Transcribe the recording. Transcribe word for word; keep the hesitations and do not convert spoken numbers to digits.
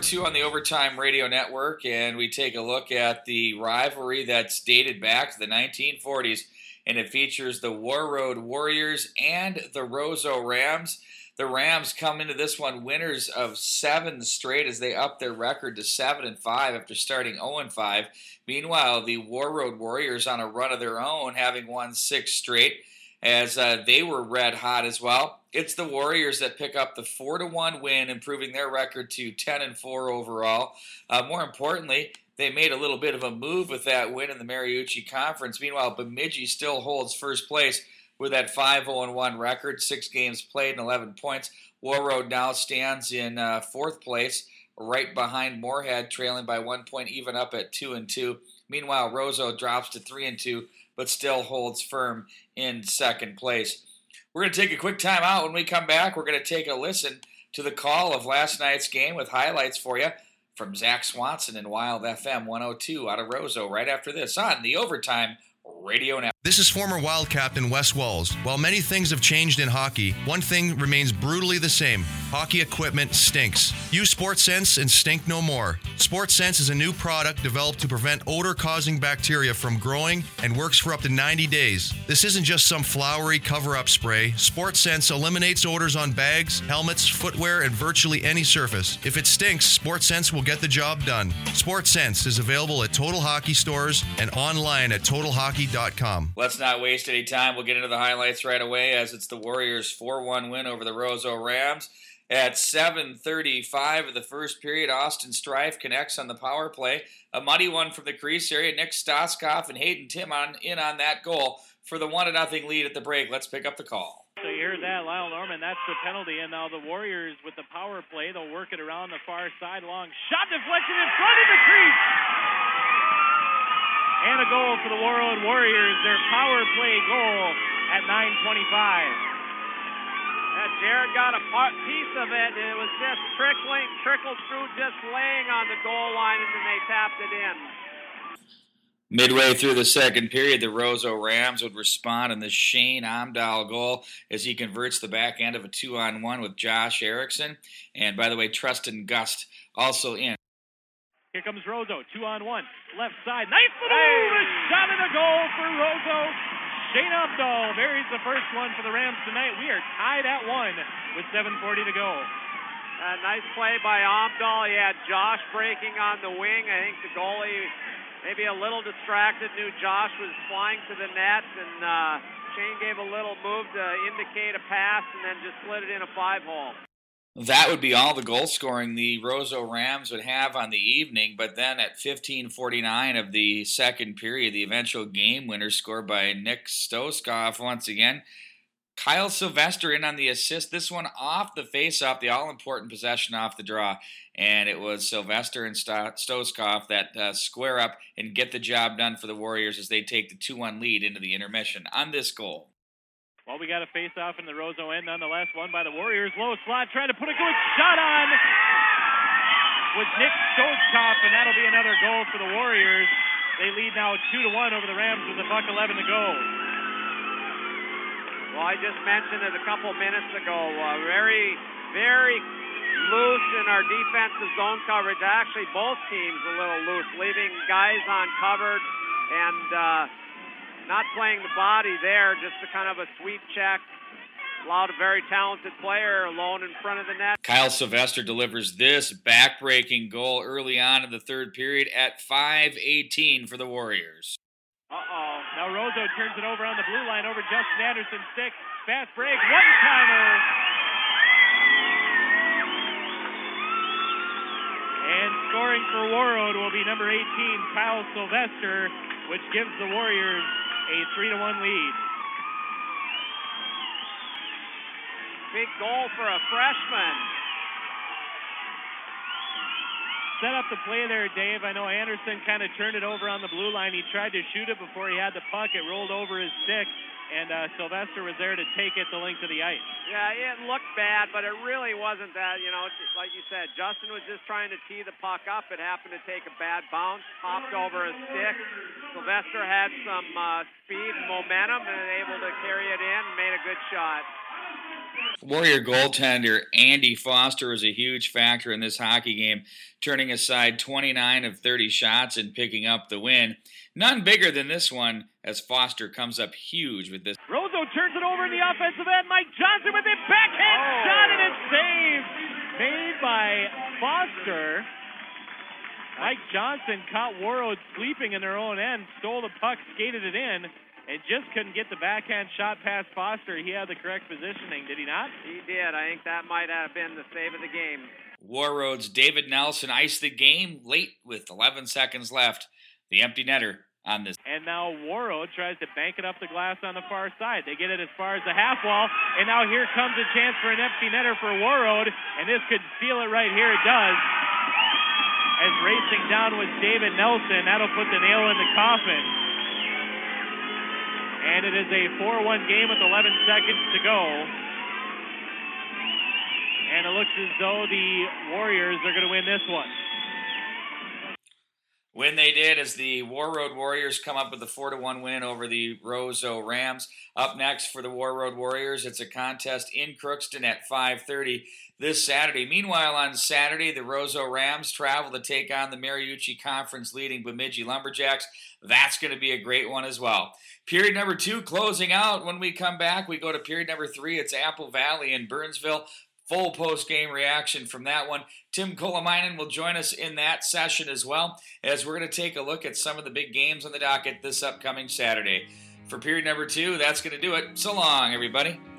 two on the Overtime Radio Network, and we take a look at the rivalry that's dated back to the nineteen forties, and it features the War Road Warriors and the Roseau Rams. The Rams come into this one winners of seven straight as they up their record to seven and five after starting oh and five. Meanwhile, the War Road Warriors on a run of their own, having won six straight, as uh, they were red hot as well. It's the Warriors that pick up the four to one win, improving their record to ten and four overall. Uh, more importantly, they made a little bit of a move with that win in the Mariucci Conference. Meanwhile, Bemidji still holds first place with that five oh one record, six games played and eleven points. War Road now stands in uh, fourth place, right behind Moorhead, trailing by one point, even up at two and two. Meanwhile, Roseau drops to three and two, but still holds firm in second place. We're going to take a quick time out. When we come back, we're going to take a listen to the call of last night's game with highlights for you from Zach Swanson and Wild F M one oh two out of Roseau right after this on the Overtime Radio Network. This is former Wild captain Wes Walls. While many things have changed in hockey, one thing remains brutally the same. Hockey equipment stinks. Use Sports Sense and stink no more. Sports Sense is a new product developed to prevent odor-causing bacteria from growing and works for up to ninety days. This isn't just some flowery cover-up spray. Sports Sense eliminates odors on bags, helmets, footwear, and virtually any surface. If it stinks, Sports Sense will get the job done. Sports Sense is available at Total Hockey stores and online at total hockey dot com. Let's not waste any time. We'll get into the highlights right away as it's the Warriors' four one win over the Roseau Rams. At seven thirty-five of the first period, Austin Strife connects on the power play. A muddy one from the crease area. Nick Stoskoff and Hayden Tim on, in on that goal for the one to nothing lead at the break. Let's pick up the call. So you heard that, Lyle Norman, that's the penalty. And now the Warriors with the power play, they'll work it around the far side. Long shot deflection in front of the crease. And a goal for the War Road Warriors, their power play goal at nine twenty-five. And Jared got a piece of it, and it was just trickling, trickled through, just laying on the goal line, and then they tapped it in. Midway through the second period, the Roseau Rams would respond in the Shane Amdahl goal as he converts the back end of a two-on-one with Josh Erickson. And by the way, Tristan Gust also in. Here comes Roseau, two on one, left side, nice little move, a shot and a goal for Roseau. Shane Amdahl buries the first one for the Rams tonight. We are tied at one with seven forty to go. A nice play by Amdahl. He had Josh breaking on the wing. I think the goalie maybe a little distracted, knew Josh was flying to the net, and uh, Shane gave a little move to indicate a pass and then just slid it in a five-hole. That would be all the goal scoring the Roseau Rams would have on the evening, but then at fifteen forty-nine of the second period, the eventual game winner scored by Nick Stoskoff once again. Kyle Sylvester in on the assist, this one off the face-off, the all-important possession off the draw, and it was Sylvester and Stoskoff that uh, square up and get the job done for the Warriors as they take the two one lead into the intermission on this goal. Well, we got a face-off in the Roseau end, nonetheless, won by the Warriors. Low slot, trying to put a good shot on with Nick Stoskoff, and that'll be another goal for the Warriors. They lead now two to one over the Rams with a buck eleven to go. Well, I just mentioned it a couple minutes ago. Uh, very, very loose in our defensive zone coverage. Actually, both teams a little loose, leaving guys uncovered and uh, not playing the body there, just a kind of a sweep check. Allowed a very talented player alone in front of the net. Kyle Sylvester delivers this back-breaking goal early on in the third period at five eighteen for the Warriors. Uh-oh. Now Roseau turns it over on the blue line over Justin Anderson's stick. Fast break, one-timer. And scoring for War Road will be number eighteen, Kyle Sylvester, which gives the Warriors a three to one lead. Big goal for a freshman. Set up the play there, Dave. I know Anderson kind of turned it over on the blue line. He tried to shoot it before he had the puck. It rolled over his stick, and uh, Sylvester was there to take it the length of the ice. Yeah, it looked bad, but it really wasn't that. You know, like you said, Justin was just trying to tee the puck up. It happened to take a bad bounce, hopped over his stick. Sylvester had some uh, speed and momentum and able to carry it in and made a good shot. Warrior goaltender Andy Foster was a huge factor in this hockey game, turning aside twenty-nine of thirty shots and picking up the win. None bigger than this one, as Foster comes up huge with this. Rozo turns it over in the offensive end. Mike Johnson with a backhand oh. shot, and it's saved. Made by Foster. Mike Johnson caught Warroad sleeping in their own end, stole the puck, skated it in, and just couldn't get the backhand shot past Foster. He had the correct positioning, did he not? He did. I think that might have been the save of the game. Warroad's David Nelson iced the game late with eleven seconds left. The empty netter on this. And now Warroad tries to bank it up the glass on the far side. They get it as far as the half wall, and now here comes a chance for an empty netter for Warroad, and this could seal it right here. It does. As racing down with David Nelson, that'll put the nail in the coffin. And it is a four one game with eleven seconds to go. And it looks as though the Warriors are going to win this one. When they did, as the Warroad Warriors come up with a four to one win over the Roseau Rams. Up next for the Warroad Warriors, it's a contest in Crookston at five thirty this Saturday. Meanwhile, on Saturday, the Roseau Rams travel to take on the Mariucci Conference leading Bemidji Lumberjacks. That's going to be a great one as well. Period number two closing out. When we come back, we go to period number three. It's Apple Valley and Burnsville. Full post-game reaction from that one. Tim Kolomainen will join us in that session as well, as we're going to take a look at some of the big games on the docket this upcoming Saturday. For period number two, that's going to do it. So long, everybody.